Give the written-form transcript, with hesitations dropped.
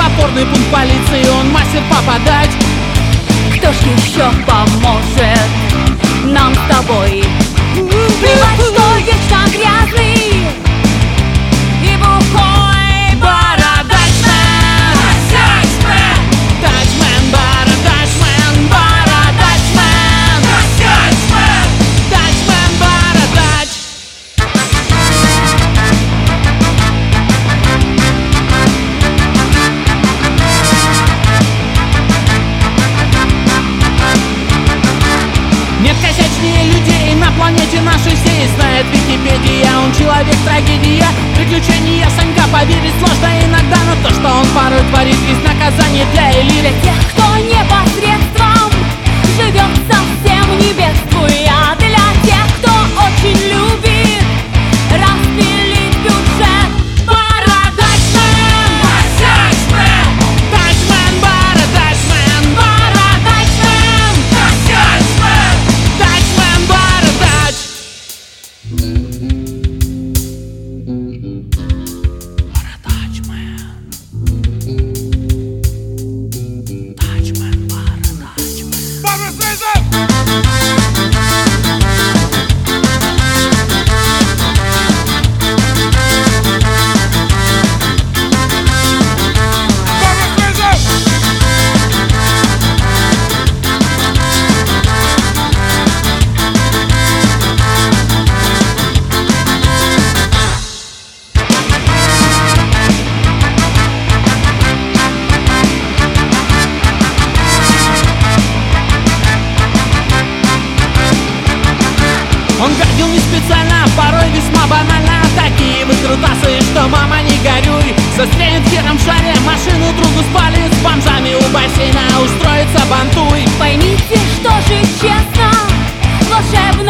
опорный пункт полиции, он мастер попадать. Кто ж еще поможет нам с тобой? Плевать, что вечно грязный и бухой бородачмен. Тачмен, бородачмен, бородачмен. Тачмен, бородач. Нет косячнее людей на планете нашей всей. Знает Википедия, он человек-трагедия. Приключения Санька поверить сложно иногда, но то, что он порой творит, есть наказание для элит. Для тех, кто непосредством живет совсем не бедствуя. Для тех, кто очень любит распилить бюджет. Бородачмен! Тачмен, бородачмен, Бородачмен! тачмен, бородач. Бородачмен. Тачмен, бородачмен. Он гадил не специально, порой весьма банально. Такие выкрутасы, что мама не горюй. Застрянет хером в шаре, машину другу спали. С бомжами у бассейна устроится бантуй. Поймите, что же честно, волшебно